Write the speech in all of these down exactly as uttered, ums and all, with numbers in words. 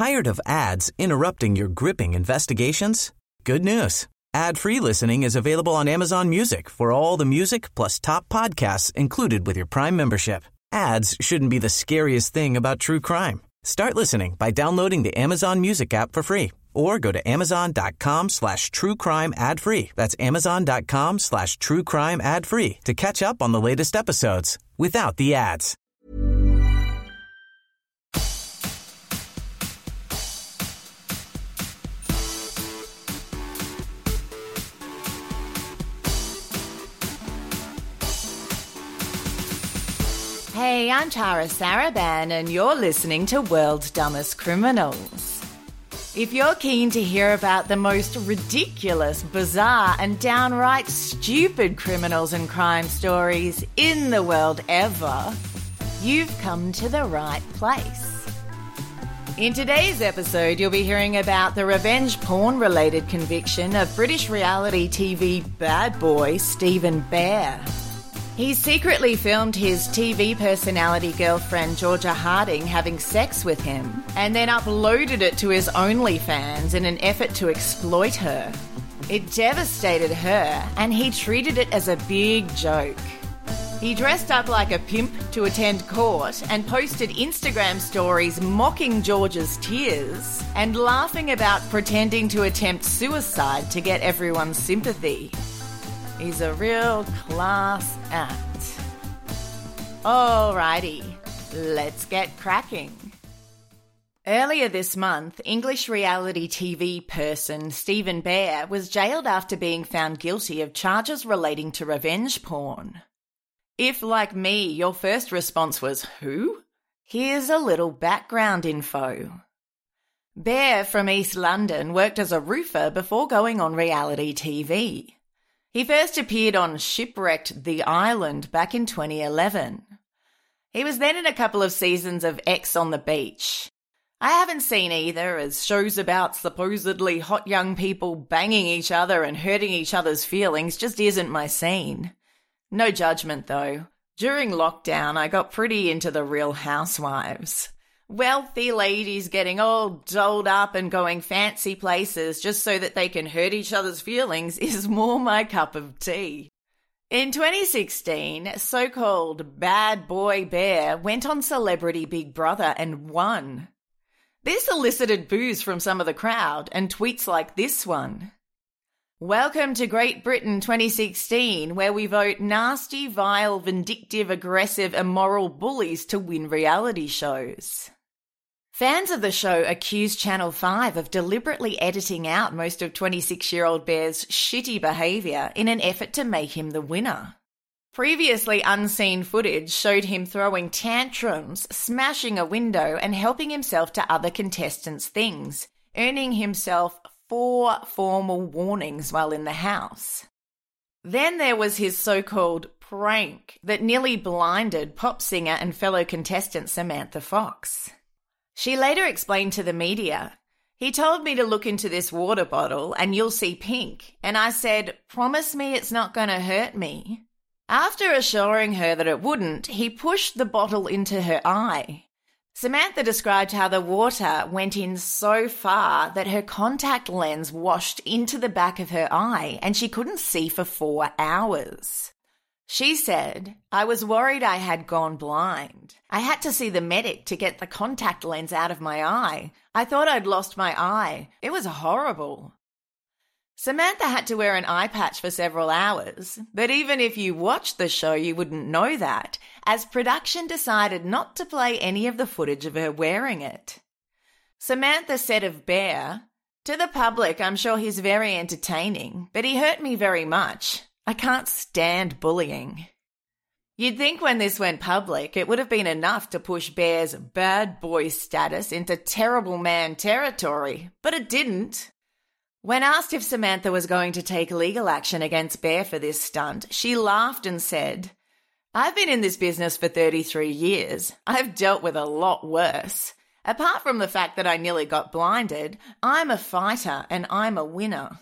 Tired of ads interrupting your gripping investigations? Good news. Ad-free listening is available on Amazon Music for all the music plus top podcasts included with your Prime membership. Ads shouldn't be the scariest thing about true crime. Start listening by downloading the Amazon Music app for free or go to amazon.com slash true crime ad free. That's amazon.com slash true crime ad free to catch up on the latest episodes without the ads. Hey, I'm Tara Saraban and you're listening to World's Dumbest Criminals. If you're keen to hear about the most ridiculous, bizarre and downright stupid criminals and crime stories in the world ever, you've come to the right place. In today's episode, you'll be hearing about the revenge porn-related conviction of British reality T V bad boy Stephen Bear. He secretly filmed his T V personality girlfriend Georgia Harding having sex with him and then uploaded it to his OnlyFans in an effort to exploit her. It devastated her and he treated it as a big joke. He dressed up like a pimp to attend court and posted Instagram stories mocking Georgia's tears and laughing about pretending to attempt suicide to get everyone's sympathy. He's a real class act. Alrighty, let's get cracking. Earlier this month, English reality T V person Stephen Bear was jailed after being found guilty of charges relating to revenge porn. If, like me, your first response was, who? Here's a little background info. Bear from East London worked as a roofer before going on reality T V. He first appeared on Shipwrecked the Island back in twenty eleven. He was then in a couple of seasons of Ex on the Beach. I haven't seen either, as shows about supposedly hot young people banging each other and hurting each other's feelings just isn't my scene. No judgment though. During lockdown, I got pretty into the Real Housewives. Wealthy ladies getting all dolled up and going fancy places just so that they can hurt each other's feelings is more my cup of tea. In twenty sixteen, so-called bad boy Bear went on Celebrity Big Brother and won. This elicited boos from some of the crowd and tweets like this one. Welcome to Great Britain twenty sixteen, where we vote nasty, vile, vindictive, aggressive, immoral bullies to win reality shows. Fans of the show accused Channel five of deliberately editing out most of twenty-six-year-old Bear's shitty behaviour in an effort to make him the winner. Previously unseen footage showed him throwing tantrums, smashing a window and helping himself to other contestants' things, earning himself four formal warnings while in the house. Then there was his so-called prank that nearly blinded pop singer and fellow contestant Samantha Fox. She later explained to the media, he told me to look into this water bottle and you'll see pink, and I said, promise me it's not going to hurt me. After assuring her that it wouldn't, he pushed the bottle into her eye. Samantha described how the water went in so far that her contact lens washed into the back of her eye and she couldn't see for four hours. She said, I was worried I had gone blind. I had to see the medic to get the contact lens out of my eye. I thought I'd lost my eye. It was horrible. Samantha had to wear an eye patch for several hours, but even if you watched the show, you wouldn't know that, as production decided not to play any of the footage of her wearing it. Samantha said of Bear, to the public, I'm sure he's very entertaining, but he hurt me very much. I can't stand bullying. You'd think when this went public, it would have been enough to push Bear's bad boy status into terrible man territory, but it didn't. When asked if Samantha was going to take legal action against Bear for this stunt, she laughed and said, I've been in this business for thirty-three years. I've dealt with a lot worse. Apart from the fact that I nearly got blinded, I'm a fighter and I'm a winner.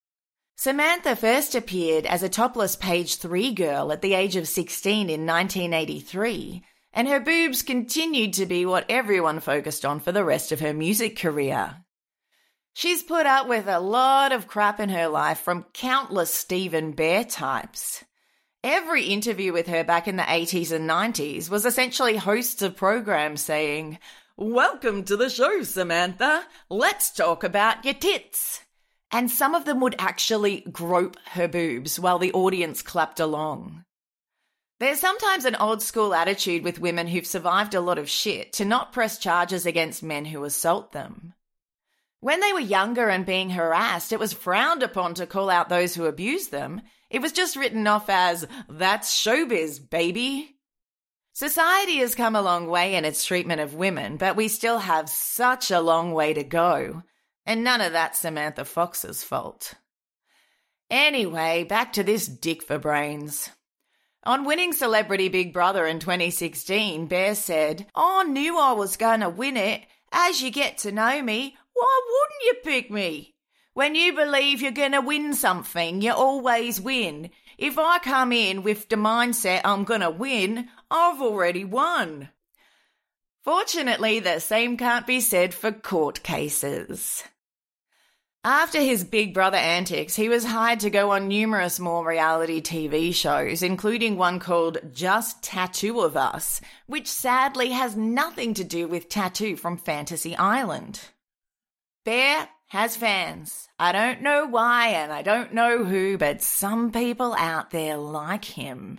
Samantha first appeared as a topless page three girl at the age of sixteen in nineteen eighty-three, and her boobs continued to be what everyone focused on for the rest of her music career. She's put up with a lot of crap in her life from countless Stephen Bear types. Every interview with her back in the eighties and nineties was essentially hosts of programs saying, "Welcome to the show, Samantha. Let's talk about your tits." And some of them would actually grope her boobs while the audience clapped along. There's sometimes an old school attitude with women who've survived a lot of shit to not press charges against men who assault them. When they were younger and being harassed, it was frowned upon to call out those who abused them. It was just written off as, "That's showbiz, baby." Society has come a long way in its treatment of women, but we still have such a long way to go. And none of that's Samantha Fox's fault. Anyway, back to this dick for brains. On winning Celebrity Big Brother in twenty sixteen, Bear said, "I knew I was going to win it. As you get to know me, why wouldn't you pick me? When you believe you're going to win something, you always win. If I come in with the mindset I'm going to win, I've already won." Fortunately, the same can't be said for court cases. After his Big Brother antics, he was hired to go on numerous more reality T V shows, including one called Just Tattoo of Us, which sadly has nothing to do with Tattoo from Fantasy Island. Bear has fans. I don't know why and I don't know who, but some people out there like him.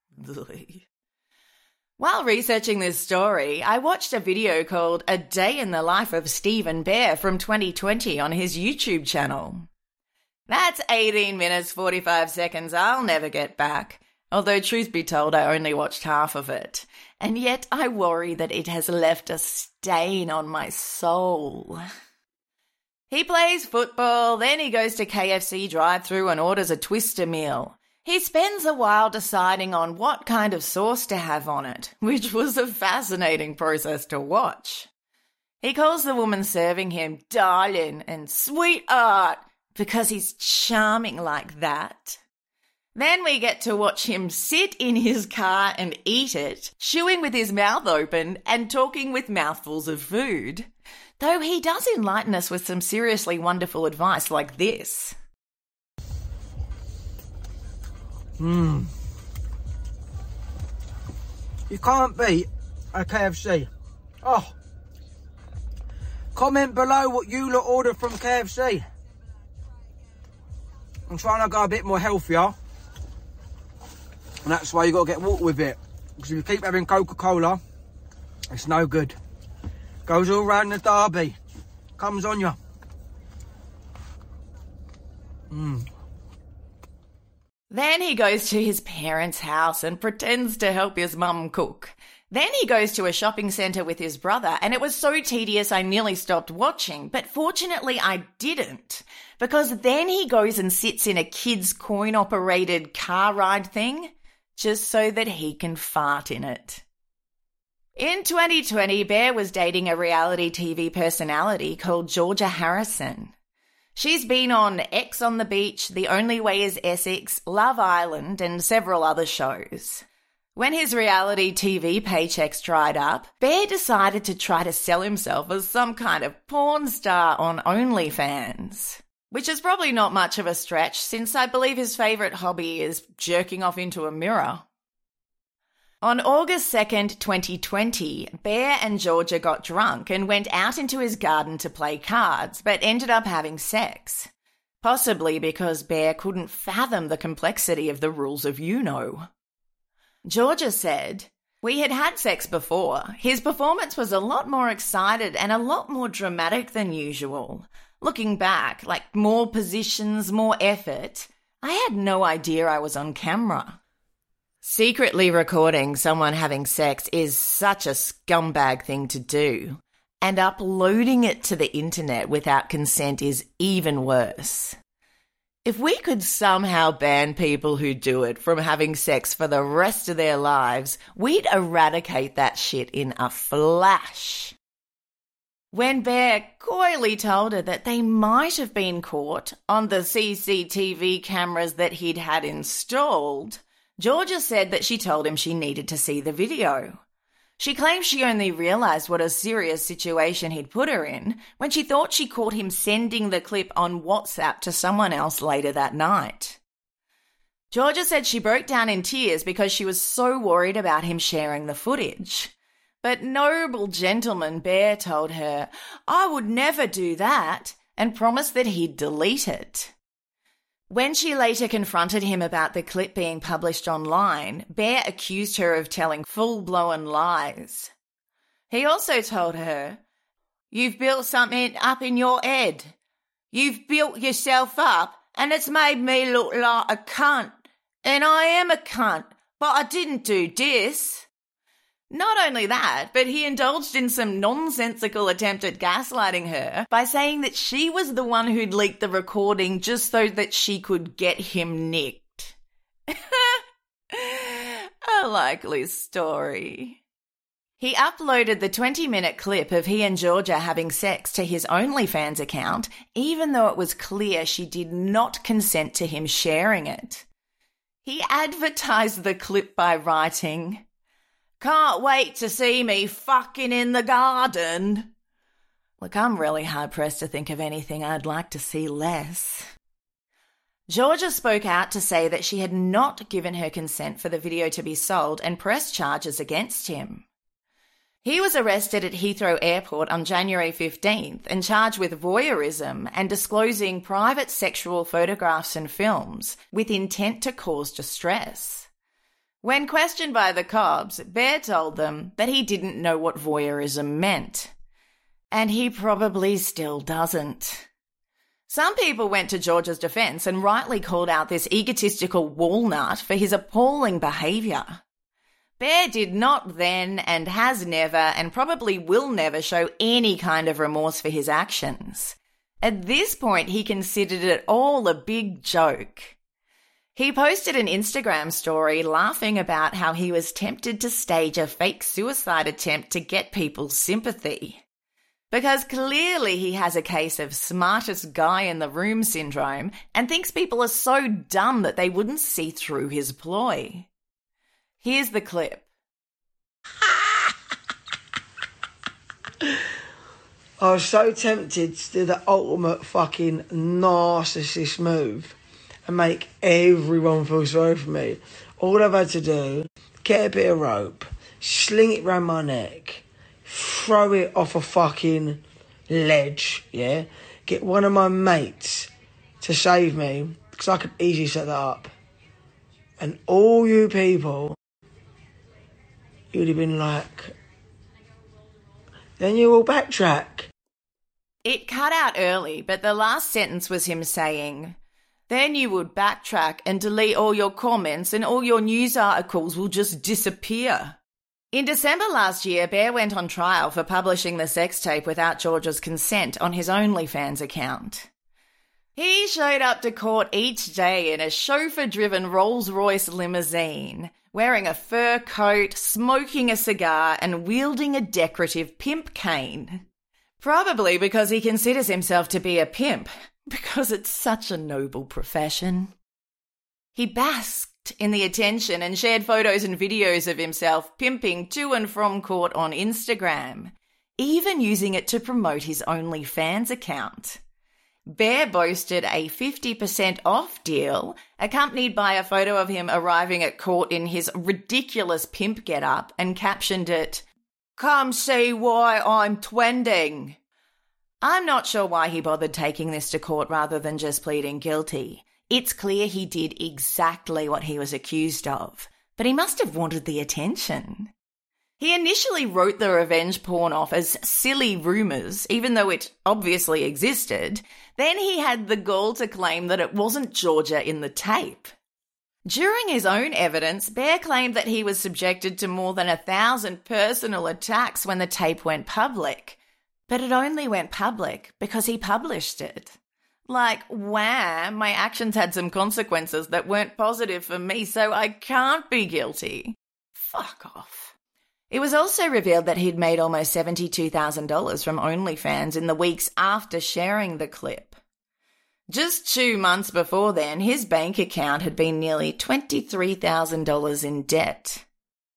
While researching this story, I watched a video called A Day in the Life of Stephen Bear from twenty twenty on his YouTube channel. That's eighteen minutes, forty-five seconds I'll never get back, although truth be told I only watched half of it, and yet I worry that it has left a stain on my soul. He plays football, then he goes to K F C drive-thru and orders a Twister meal. He spends a while deciding on what kind of sauce to have on it, which was a fascinating process to watch. He calls the woman serving him darling and sweetheart because he's charming like that. Then we get to watch him sit in his car and eat it, chewing with his mouth open and talking with mouthfuls of food. Though he does enlighten us with some seriously wonderful advice like this. Mmm. You can't beat a K F C. Oh. Comment below what you lot order from K F C. I'm trying to go a bit more healthier. And that's why you got to get water with it. Because if you keep having Coca-Cola, it's no good. Goes all round the derby. Comes on you. Mmm. Then he goes to his parents' house and pretends to help his mum cook. Then he goes to a shopping centre with his brother, and it was so tedious I nearly stopped watching, but fortunately I didn't, because then he goes and sits in a kid's coin-operated car ride thing, just so that he can fart in it. In twenty twenty, Bear was dating a reality T V personality called Georgia Harrison. She's been on X on the Beach, The Only Way is Essex, Love Island, and several other shows. When his reality T V paychecks dried up, Bear decided to try to sell himself as some kind of porn star on OnlyFans. Which is probably not much of a stretch, since I believe his favourite hobby is jerking off into a mirror. On August second, twenty twenty, Bear and Georgia got drunk and went out into his garden to play cards, but ended up having sex. Possibly because Bear couldn't fathom the complexity of the rules of you-know. Georgia said, "We had had sex before. His performance was a lot more excited and a lot more dramatic than usual. Looking back, like more positions, more effort. I had no idea I was on camera." Secretly recording someone having sex is such a scumbag thing to do, and uploading it to the internet without consent is even worse. If we could somehow ban people who do it from having sex for the rest of their lives, we'd eradicate that shit in a flash. When Bear coyly told her that they might have been caught on the C C T V cameras that he'd had installed, Georgia said that she told him she needed to see the video. She claims she only realised what a serious situation he'd put her in when she thought she caught him sending the clip on WhatsApp to someone else later that night. Georgia said she broke down in tears because she was so worried about him sharing the footage. But noble gentleman Bear told her, "I would never do that," and promised that he'd delete it. When she later confronted him about the clip being published online, Bear accused her of telling full-blown lies. He also told her, "You've built something up in your head. You've built yourself up, and it's made me look like a cunt. And I am a cunt, but I didn't do this." Not only that, but he indulged in some nonsensical attempt at gaslighting her by saying that she was the one who'd leaked the recording just so that she could get him nicked. A likely story. He uploaded the twenty-minute clip of he and Georgia having sex to his OnlyFans account, even though it was clear she did not consent to him sharing it. He advertised the clip by writing, "Can't wait to see me fucking in the garden." Look, I'm really hard-pressed to think of anything I'd like to see less. Georgia spoke out to say that she had not given her consent for the video to be sold and pressed charges against him. He was arrested at Heathrow Airport on January fifteenth and charged with voyeurism and disclosing private sexual photographs and films with intent to cause distress. When questioned by the cops, Bear told them that he didn't know what voyeurism meant. And he probably still doesn't. Some people went to Georgia's defence and rightly called out this egotistical walnut for his appalling behaviour. Bear did not then and has never and probably will never show any kind of remorse for his actions. At this point, he considered it all a big joke. He posted an Instagram story laughing about how he was tempted to stage a fake suicide attempt to get people's sympathy. Because clearly he has a case of smartest guy in the room syndrome and thinks people are so dumb that they wouldn't see through his ploy. Here's the clip. I was so tempted to do the ultimate fucking narcissist move and make everyone feel sorry for me. All I've had to do, get a bit of rope, sling it round my neck, throw it off a fucking ledge, yeah? Get one of my mates to save me, because I could easily set that up. And all you people, you'd have been like, then you will backtrack. It cut out early, but the last sentence was him saying, "Then you would backtrack and delete all your comments and all your news articles will just disappear." In December last year, Bear went on trial for publishing the sex tape without Georgia's consent on his OnlyFans account. He showed up to court each day in a chauffeur-driven Rolls-Royce limousine, wearing a fur coat, smoking a cigar and wielding a decorative pimp cane. Probably because he considers himself to be a pimp, because it's such a noble profession. He basked in the attention and shared photos and videos of himself pimping to and from court on Instagram, even using it to promote his OnlyFans account. Bear boasted a fifty percent off deal, accompanied by a photo of him arriving at court in his ridiculous pimp getup, and captioned it, "Come see why I'm twending." I'm not sure why he bothered taking this to court rather than just pleading guilty. It's clear he did exactly what he was accused of, but he must have wanted the attention. He initially wrote the revenge porn off as silly rumours, even though it obviously existed. Then he had the gall to claim that it wasn't Georgia in the tape. During his own evidence, Bear claimed that he was subjected to more than a thousand personal attacks when the tape went public. But it only went public because he published it. Like, wham, my actions had some consequences that weren't positive for me, so I can't be guilty. Fuck off. It was also revealed that he'd made almost seventy-two thousand dollars from OnlyFans in the weeks after sharing the clip. Just two months before then, his bank account had been nearly twenty-three thousand dollars in debt.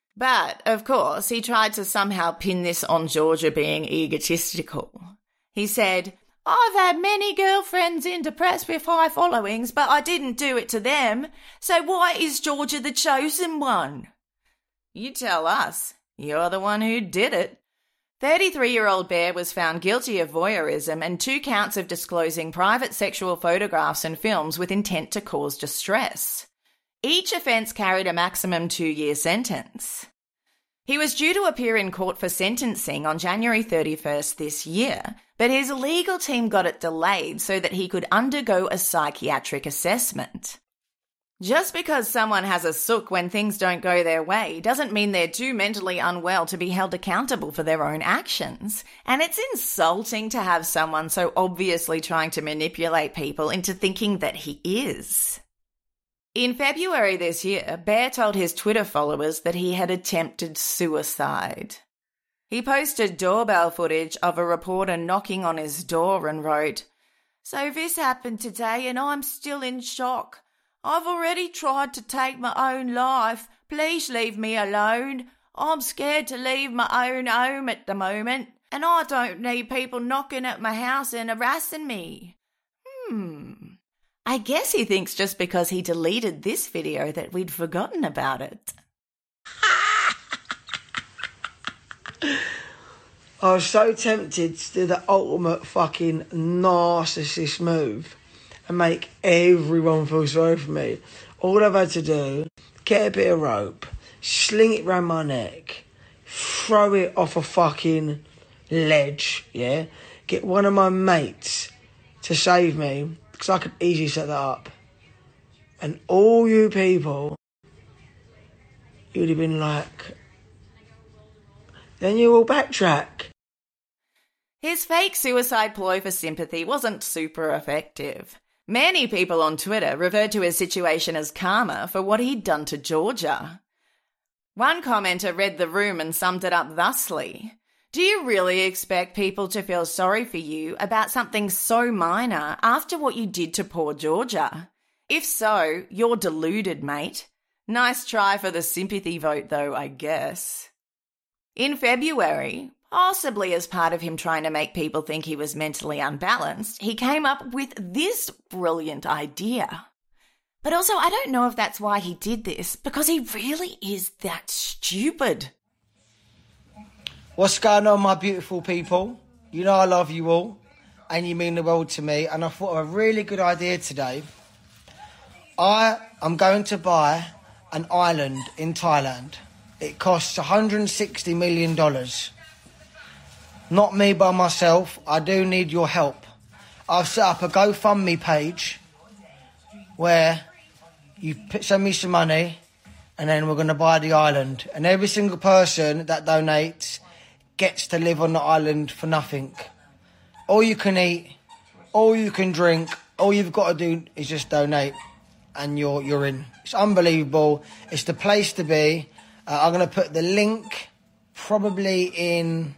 But, of course, he tried to somehow pin this on Georgia being egotistical. He said, "I've had many girlfriends in the press with high followings, but I didn't do it to them. So why is Georgia the chosen one?" You tell us. You're the one who did it. thirty-three-year-old Bear was found guilty of voyeurism and two counts of disclosing private sexual photographs and films with intent to cause distress. Each offence carried a maximum two-year sentence. He was due to appear in court for sentencing on January thirty-first this year, but his legal team got it delayed so that he could undergo a psychiatric assessment. Just because someone has a sook when things don't go their way doesn't mean they're too mentally unwell to be held accountable for their own actions. And it's insulting to have someone so obviously trying to manipulate people into thinking that he is. In February this year, Bear told his Twitter followers that he had attempted suicide. He posted doorbell footage of a reporter knocking on his door and wrote, "So this happened today and I'm still in shock. I've already tried to take my own life. Please leave me alone. I'm scared to leave my own home at the moment, and I don't need people knocking at my house and harassing me." Hmm. I guess he thinks just because he deleted this video that we'd forgotten about it. I was so tempted to do the ultimate fucking narcissist move and make everyone feel sorry for me. All I've had to do, get a bit of rope, sling it round my neck, throw it off a fucking ledge, yeah? Get one of my mates to save me, because I could easily set that up. And all you people, you would have been like, then you will backtrack. His fake suicide ploy for sympathy wasn't super effective. Many people on Twitter referred to his situation as karma for what he'd done to Georgia. One commenter read the room and summed it up thusly: "Do you really expect people to feel sorry for you about something so minor after what you did to poor Georgia? If so, you're deluded, mate. Nice try for the sympathy vote though, I guess." In February, possibly as part of him trying to make people think he was mentally unbalanced, he came up with this brilliant idea. But also, I don't know if that's why he did this, because he really is that stupid. What's going on, my beautiful people? You know I love you all, and you mean the world to me, and I thought of a really good idea today. I am going to buy an island in Thailand. It costs one hundred sixty million dollars. Not me by myself, I do need your help. I've set up a GoFundMe page where you send me some money and then we're going to buy the island. And every single person that donates gets to live on the island for nothing. All you can eat, all you can drink, all you've got to do is just donate and you're, you're in. It's unbelievable. It's the place to be. Uh, I'm going to put the link probably in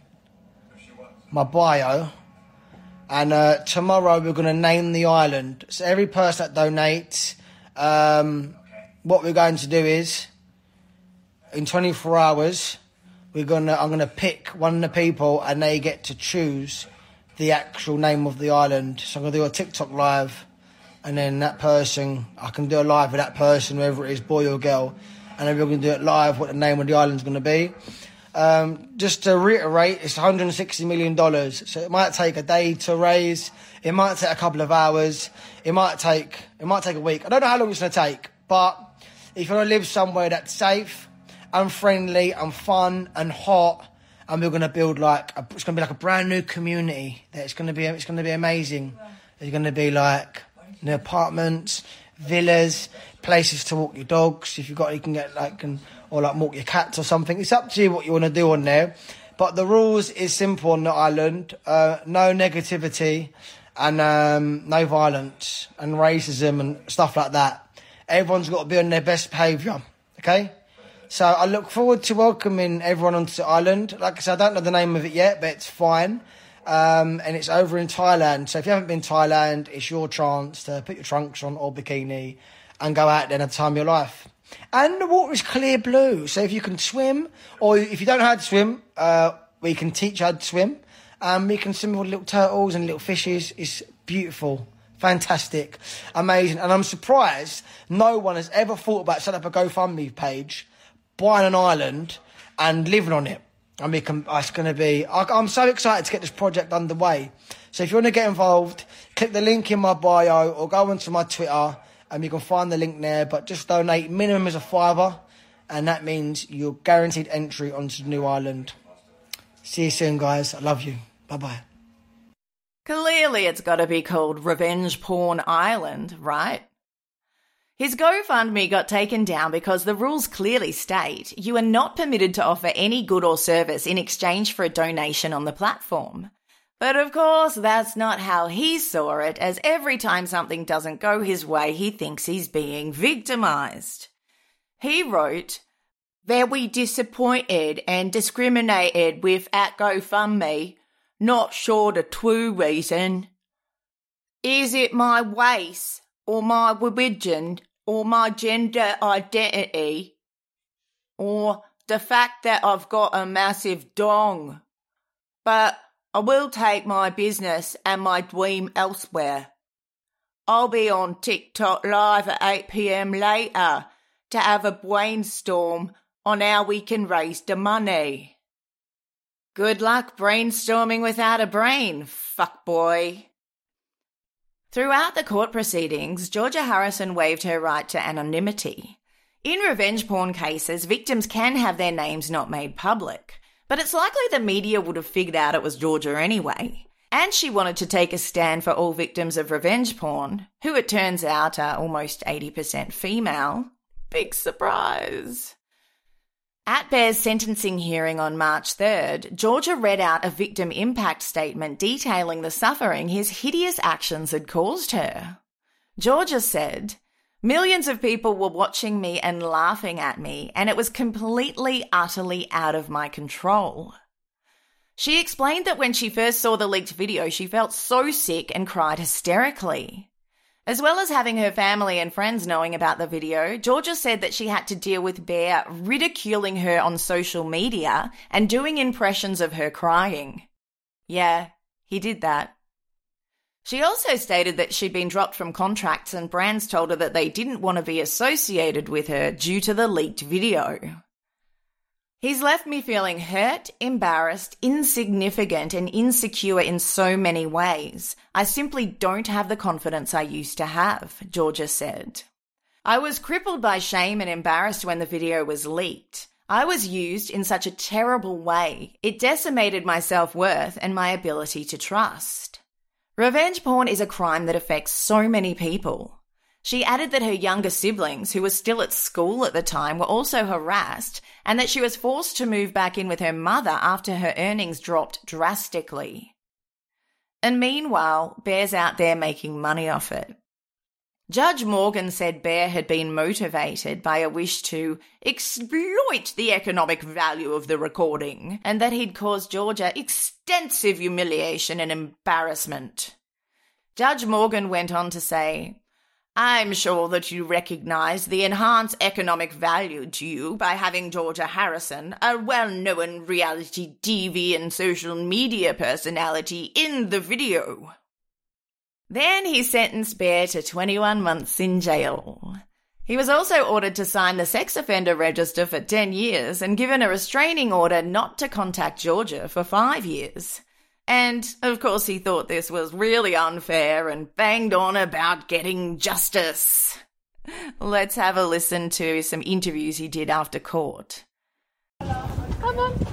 my bio, and uh, tomorrow we're going to name the island. So every person that donates, um, what we're going to do is, in twenty-four hours, we're gonna I'm going to pick one of the people, and they get to choose the actual name of the island. So I'm going to do a TikTok live, and then that person, I can do a live with that person, whether it is boy or girl, and then we're going to do it live what the name of the island's going to be. Um, just to reiterate, it's one hundred sixty million dollars, so it might take a day to raise, it might take a couple of hours, it might take it might take a week. I don't know how long it's going to take, but if you want to live somewhere that's safe and friendly and fun and hot, and we're going to build like, a, it's going to be like a brand new community, that it's going to be, it's going to be amazing. It's going to be like new apartments, villas, places to walk your dogs, if you've got, you can get like, and, or like walk your cats or something. It's up to you what you want to do on there. But the rules is simple on the island. Uh, no negativity and um, no violence and racism and stuff like that. Everyone's got to be on their best behaviour, okay? So I look forward to welcoming everyone onto the island. Like I said, I don't know the name of it yet, but it's fine. Um, and it's over in Thailand. So if you haven't been to Thailand, it's your chance to put your trunks on or bikini and go out there and have the time of your life. And the water is clear blue, so if you can swim, or if you don't know how to swim, uh, we can teach you how to swim. Um, we can swim with little turtles and little fishes. It's beautiful, fantastic, amazing. And I'm surprised no one has ever thought about setting up a GoFundMe page, buying an island and living on it. And we can, it's going to be... I, I'm so excited to get this project underway. So if you want to get involved, click the link in my bio or go onto my Twitter and you can find the link there. But just donate. Minimum is a fiver. And that means you're guaranteed entry onto the new island. See you soon, guys. I love you. Bye-bye. Clearly it's got to be called Revenge Porn Island, right? His GoFundMe got taken down because the rules clearly state you are not permitted to offer any good or service in exchange for a donation on the platform. But of course, that's not how he saw it, as every time something doesn't go his way, he thinks he's being victimised. He wrote, "Very disappointed and discriminated with at GoFundMe. Not sure the true reason. Is it my race or my religion or my gender identity or the fact that I've got a massive dong? But I will take my business and my dream elsewhere. I'll be on TikTok live at eight p.m. later to have a brainstorm on how we can raise the money." Good luck brainstorming without a brain, fuckboy. Throughout the court proceedings, Georgia Harrison waived her right to anonymity. In revenge porn cases, victims can have their names not made public, but it's likely the media would have figured out it was Georgia anyway. And she wanted to take a stand for all victims of revenge porn, who it turns out are almost eighty percent female. Big surprise. At Bear's sentencing hearing on March third, Georgia read out a victim impact statement detailing the suffering his hideous actions had caused her. Georgia said, "Millions of people were watching me and laughing at me, and it was completely, utterly out of my control." She explained that when she first saw the leaked video, she felt so sick and cried hysterically. As well as having her family and friends knowing about the video, Georgia said that she had to deal with Bear ridiculing her on social media and doing impressions of her crying. Yeah, he did that. She also stated that she'd been dropped from contracts and brands told her that they didn't want to be associated with her due to the leaked video. "He's left me feeling hurt, embarrassed, insignificant and insecure in so many ways. I simply don't have the confidence I used to have," Georgia said. "I was crippled by shame and embarrassed when the video was leaked. I was used in such a terrible way. It decimated my self-worth and my ability to trust." Revenge porn is a crime that affects so many people. She added that her younger siblings, who were still at school at the time, were also harassed, and that she was forced to move back in with her mother after her earnings dropped drastically. And meanwhile, Bear's out there making money off it. Judge Morgan said Bear had been motivated by a wish to exploit the economic value of the recording, and that he'd caused Georgia extensive humiliation and embarrassment. Judge Morgan went on to say, "I'm sure that you recognise the enhanced economic value to you by having Georgia Harrison, a well-known reality T V and social media personality, in the video." Then he sentenced Bear to twenty-one months in jail. He was also ordered to sign the sex offender register for ten years and given a restraining order not to contact Georgia for five years. And, of course, he thought this was really unfair and banged on about getting justice. Let's have a listen to some interviews he did after court. Come on.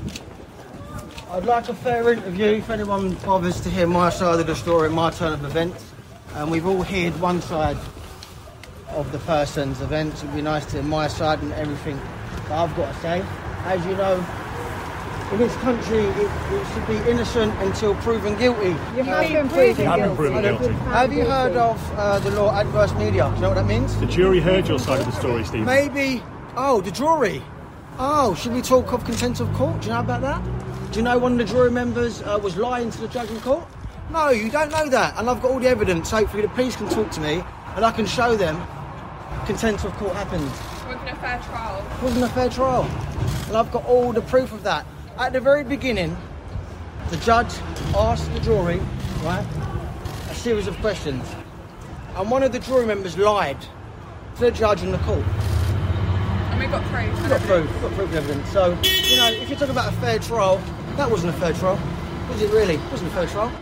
I'd like a fair interview if anyone bothers to hear my side of the story, my turn of events. And we've all heard one side of the person's events. It'd be nice to hear my side and everything that I've got to say. As you know, in this country, it, it should be innocent until proven guilty. You have been proven guilty. Proven guilty. Have you heard of uh, the law adverse media? Do you know what that means? The jury heard your side of the story, Steve. Maybe. Oh, the jury. Oh, should we talk of contempt of court? Do you know about that? Do you know one of the jury members uh, was lying to the judge in court? No, you don't know that. And I've got all the evidence. Hopefully the police can talk to me and I can show them contempt of court happened. wasn't a fair trial. It wasn't a fair trial. And I've got all the proof of that. At the very beginning, the judge asked the jury, right, a series of questions. And one of the jury members lied to the judge in the court. And we got proof. We got proof, we got proof and evidence. So, you know, if you're talking about a fair trial, that wasn't a fair trial. Was it really? It wasn't a fair trial.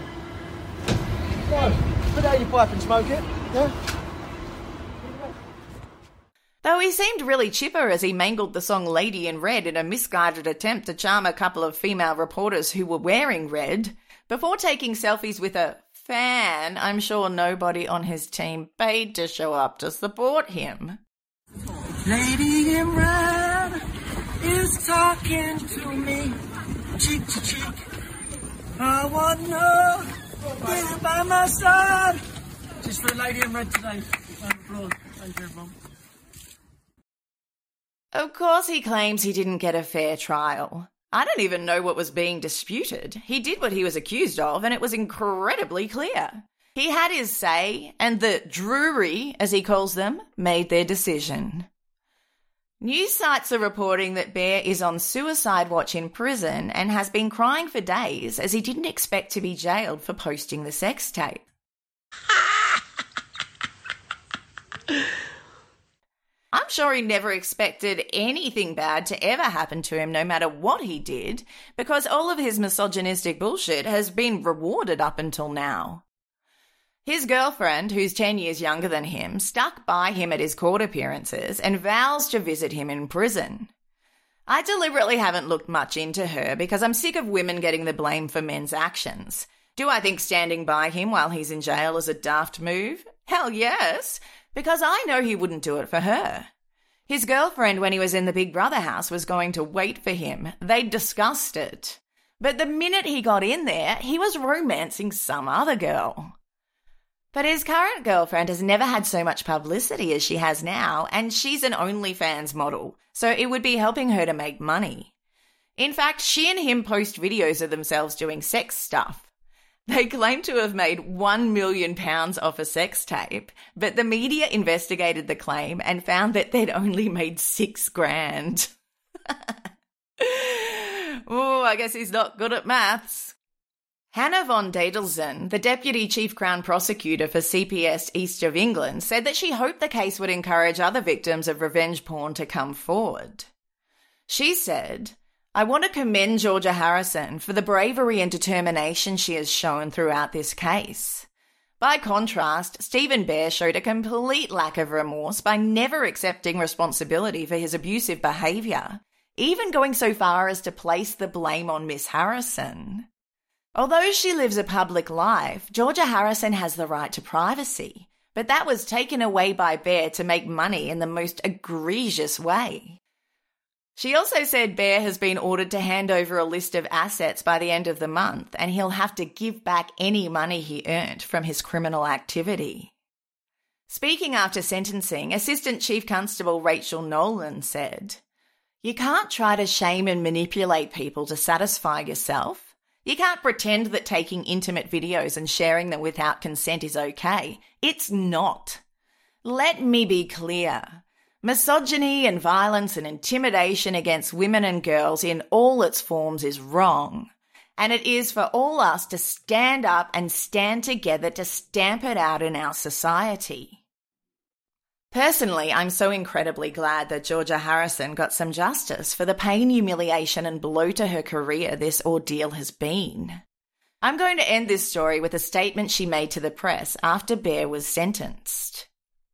No, put that in your pipe and smoke it, yeah? Though he seemed really chipper as he mangled the song Lady in Red in a misguided attempt to charm a couple of female reporters who were wearing red, before taking selfies with a fan I'm sure nobody on his team paid to show up to support him. Lady in Red is talking to me, cheek to cheek. I want to know, be by my side. Just for the Lady in Red today. Round of applause. Thank you, everyone. Of course he claims he didn't get a fair trial. I don't even know what was being disputed. He did what he was accused of, and it was incredibly clear. He had his say, and the Drury, as he calls them, made their decision. News sites are reporting that Bear is on suicide watch in prison and has been crying for days as he didn't expect to be jailed for posting the sex tape. I'm sure he never expected anything bad to ever happen to him, no matter what he did, because all of his misogynistic bullshit has been rewarded up until now. His girlfriend, who's ten years younger than him, stuck by him at his court appearances and vows to visit him in prison. I deliberately haven't looked much into her because I'm sick of women getting the blame for men's actions. Do I think standing by him while he's in jail is a daft move? Hell yes, because I know he wouldn't do it for her. His girlfriend, when he was in the Big Brother house, was going to wait for him. They'd discussed it. But the minute he got in there, he was romancing some other girl. But his current girlfriend has never had so much publicity as she has now, and she's an OnlyFans model, so it would be helping her to make money. In fact, she and him post videos of themselves doing sex stuff. They claim to have made one million pounds off a sex tape, but the media investigated the claim and found that they'd only made six grand. Oh, I guess he's not good at maths. Hannah von Dadelsen, the Deputy Chief Crown Prosecutor for C P S East of England, said that she hoped the case would encourage other victims of revenge porn to come forward. She said, "I want to commend Georgia Harrison for the bravery and determination she has shown throughout this case. By contrast, Stephen Bear showed a complete lack of remorse by never accepting responsibility for his abusive behaviour, even going so far as to place the blame on Miss Harrison. Although she lives a public life, Georgia Harrison has the right to privacy, but that was taken away by Bear to make money in the most egregious way." She also said Bear has been ordered to hand over a list of assets by the end of the month, and he'll have to give back any money he earned from his criminal activity. Speaking after sentencing, Assistant Chief Constable Rachel Nolan said, "You can't try to shame and manipulate people to satisfy yourself. You can't pretend that taking intimate videos and sharing them without consent is okay. It's not. Let me be clear. Misogyny and violence and intimidation against women and girls in all its forms is wrong. And it is for all us to stand up and stand together to stamp it out in our society." Personally, I'm so incredibly glad that Georgia Harrison got some justice for the pain, humiliation and blow to her career this ordeal has been. I'm going to end this story with a statement she made to the press after Bear was sentenced.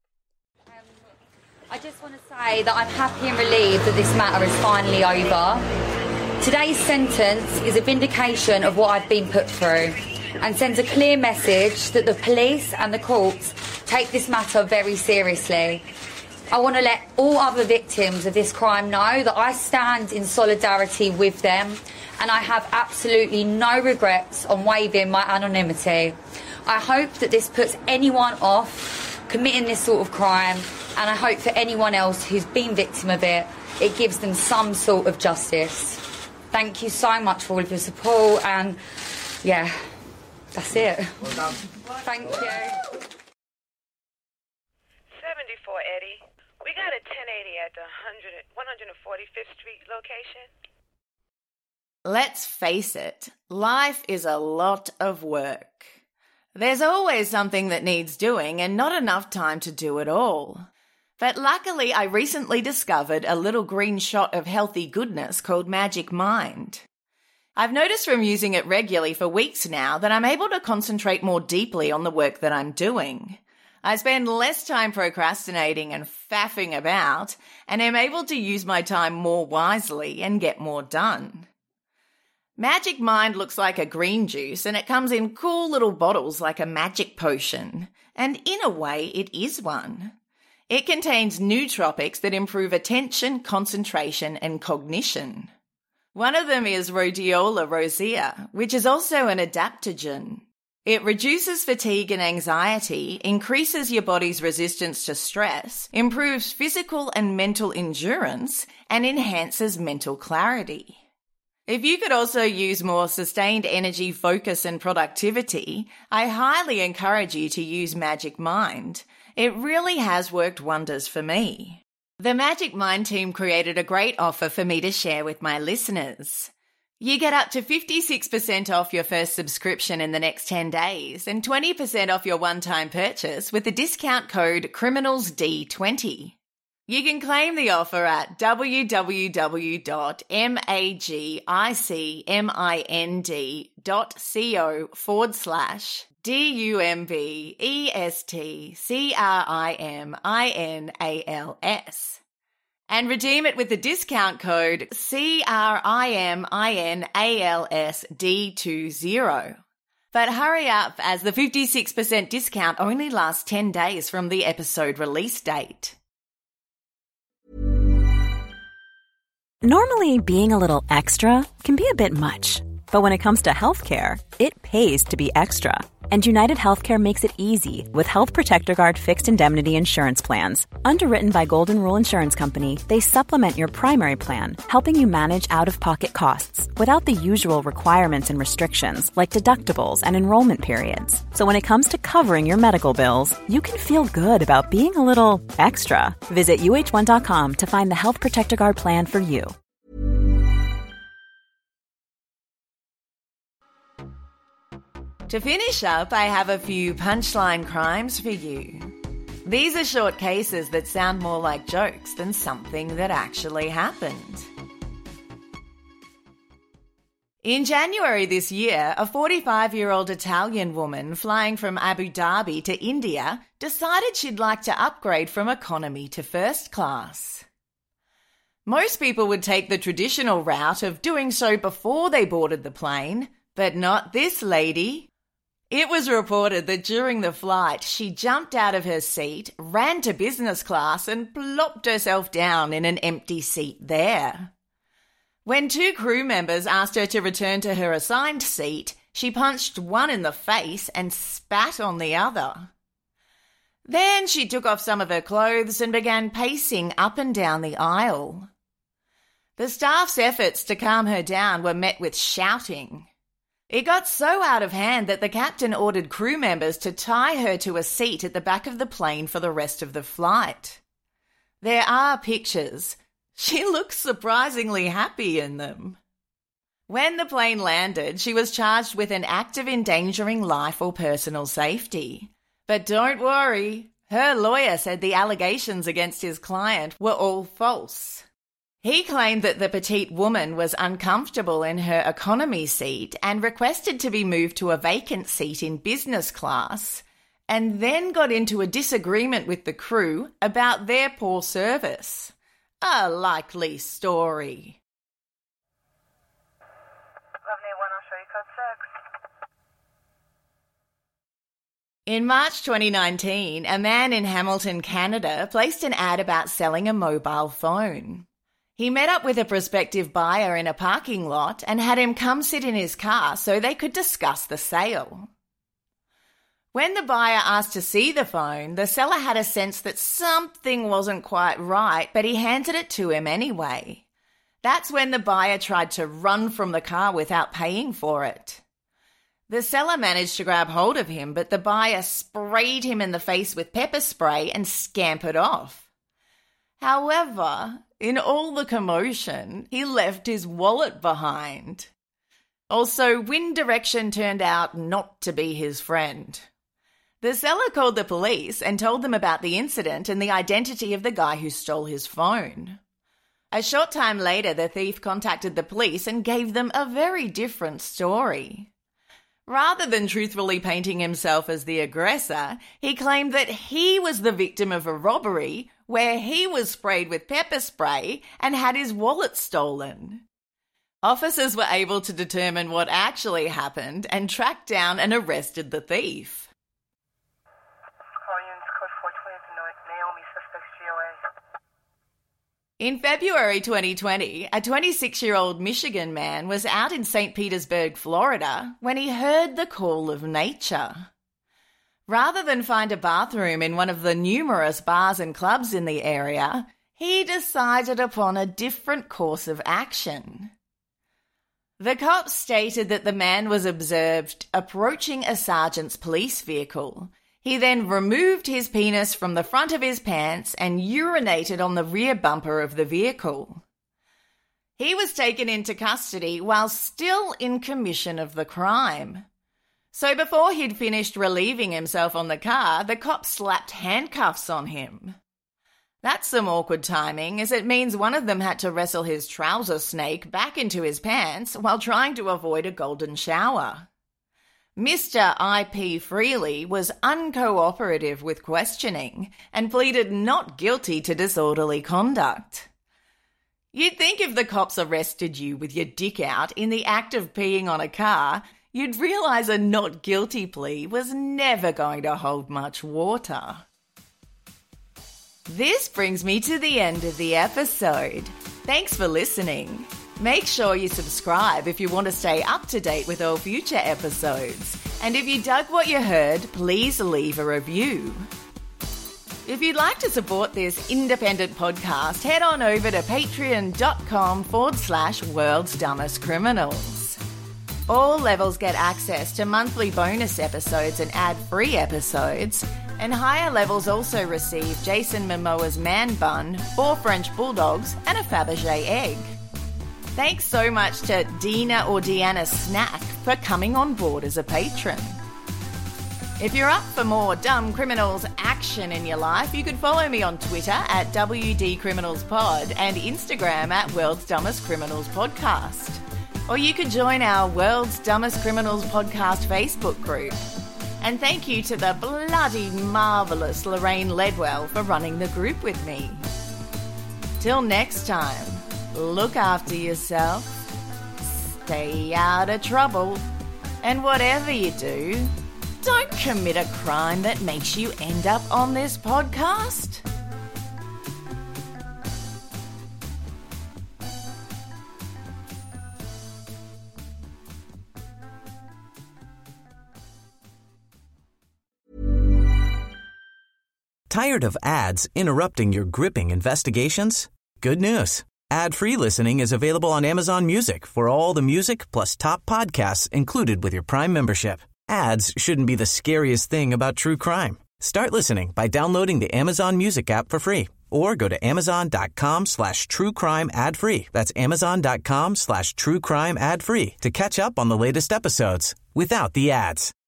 I just want to say that I'm happy and relieved that this matter is finally over. Today's sentence is a vindication of what I've been put through and sends a clear message that the police and the courts take this matter very seriously. I want to let all other victims of this crime know that I stand in solidarity with them and I have absolutely no regrets on waiving my anonymity. I hope that this puts anyone off committing this sort of crime, and I hope for anyone else who's been victim of it, it gives them some sort of justice. Thank you so much for all of your support, and yeah, that's it. Well done. Thank you. seventy-four, Eddie. we got a ten eighty at the one forty-fifth Street location. Let's face it, life is a lot of work. There's always something that needs doing and not enough time to do it all. But luckily, I recently discovered a little green shot of healthy goodness called Magic Mind. I've noticed from using it regularly for weeks now that I'm able to concentrate more deeply on the work that I'm doing. I spend less time procrastinating and faffing about, and am able to use my time more wisely and get more done. Magic Mind looks like a green juice, and it comes in cool little bottles like a magic potion, and in a way it is one. It contains nootropics that improve attention, concentration, and cognition. One of them is Rhodiola rosea, which is also an adaptogen. It reduces fatigue and anxiety, increases your body's resistance to stress, improves physical and mental endurance, and enhances mental clarity. If you could also use more sustained energy, focus, and productivity, I highly encourage you to use Magic Mind. It really has worked wonders for me. The Magic Mind team created a great offer for me to share with my listeners. You get up to fifty-six percent off your first subscription in the next ten days and twenty percent off your one-time purchase with the discount code criminals D twenty. You can claim the offer at www.magicmind.co forward slash D-U-M-B-E-S-T-C-R-I-M-I-N-A-L-S and redeem it with the discount code C R I M I N A L S D twenty. But hurry up, as the fifty-six percent discount only lasts ten days from the episode release date. Normally, being a little extra can be a bit much, but when it comes to healthcare, it pays to be extra. And United Healthcare makes it easy with Health Protector Guard fixed indemnity insurance plans. Underwritten by Golden Rule Insurance Company, they supplement your primary plan, helping you manage out-of-pocket costs without the usual requirements and restrictions like deductibles and enrollment periods. So when it comes to covering your medical bills, you can feel good about being a little extra. Visit U H one dot com to find the Health Protector Guard plan for you. To finish up, I have a few punchline crimes for you. These are short cases that sound more like jokes than something that actually happened. In January this year, a forty-five-year-old Italian woman flying from Abu Dhabi to India decided she'd like to upgrade from economy to first class. Most people would take the traditional route of doing so before they boarded the plane, but not this lady. It was reported that during the flight, she jumped out of her seat, ran to business class, and plopped herself down in an empty seat there. When two crew members asked her to return to her assigned seat, she punched one in the face and spat on the other. Then she took off some of her clothes and began pacing up and down the aisle. The staff's efforts to calm her down were met with shouting. It got so out of hand that the captain ordered crew members to tie her to a seat at the back of the plane for the rest of the flight. There are pictures. She looks surprisingly happy in them. When the plane landed, she was charged with an act of endangering life or personal safety. But don't worry, her lawyer said the allegations against his client were all false. He claimed that the petite woman was uncomfortable in her economy seat and requested to be moved to a vacant seat in business class, and then got into a disagreement with the crew about their poor service. A likely story. Lovely one, I'll show you code six. In March twenty nineteen, a man in Hamilton, Canada, placed an ad about selling a mobile phone. He met up with a prospective buyer in a parking lot and had him come sit in his car so they could discuss the sale. When the buyer asked to see the phone, the seller had a sense that something wasn't quite right, but he handed it to him anyway. That's when the buyer tried to run from the car without paying for it. The seller managed to grab hold of him, but the buyer sprayed him in the face with pepper spray and scampered off. However, in all the commotion, he left his wallet behind. Also, wind direction turned out not to be his friend. The seller called the police and told them about the incident and the identity of the guy who stole his phone. A short time later, the thief contacted the police and gave them a very different story. Rather than truthfully painting himself as the aggressor, he claimed that he was the victim of a robbery where he was sprayed with pepper spray and had his wallet stolen. Officers were able to determine what actually happened and tracked down and arrested the thief. In February twenty twenty, a twenty-six-year-old Michigan man was out in Saint Petersburg, Florida, when he heard the call of nature. Rather than find a bathroom in one of the numerous bars and clubs in the area, he decided upon a different course of action. The cops stated that the man was observed approaching a sergeant's police vehicle. He then removed his penis from the front of his pants and urinated on the rear bumper of the vehicle. He was taken into custody while still in commission of the crime. So before he'd finished relieving himself on the car, the cops slapped handcuffs on him. That's some awkward timing, as it means one of them had to wrestle his trouser snake back into his pants while trying to avoid a golden shower. Mister I P Freely was uncooperative with questioning and pleaded not guilty to disorderly conduct. You'd think if the cops arrested you with your dick out in the act of peeing on a car, you'd realise a not guilty plea was never going to hold much water. This brings me to the end of the episode. Thanks for listening. Make sure you subscribe if you want to stay up to date with all future episodes. And if you dug what you heard, please leave a review. If you'd like to support this independent podcast, head on over to patreon.com forward slash world's dumbest criminals. All levels get access to monthly bonus episodes and ad-free episodes, and higher levels also receive Jason Momoa's man bun, four French bulldogs, and a Fabergé egg. Thanks so much to Dina or Deanna Snack for coming on board as a patron. If you're up for more dumb criminals action in your life, you could follow me on Twitter at W D Criminals Pod and Instagram at World's Dumbest Criminals Podcast. Or you could join our World's Dumbest Criminals Podcast Facebook group. And thank you to the bloody marvellous Lorraine Ledwell for running the group with me. Till next time. Look after yourself, stay out of trouble, and whatever you do, don't commit a crime that makes you end up on this podcast. Tired of ads interrupting your gripping investigations? Good news. Ad-free listening is available on Amazon Music for all the music plus top podcasts included with your Prime membership. Ads shouldn't be the scariest thing about true crime. Start listening by downloading the Amazon Music app for free or go to amazon.com slash true crime ad free. That's amazon.com slash true crime ad free to catch up on the latest episodes without the ads.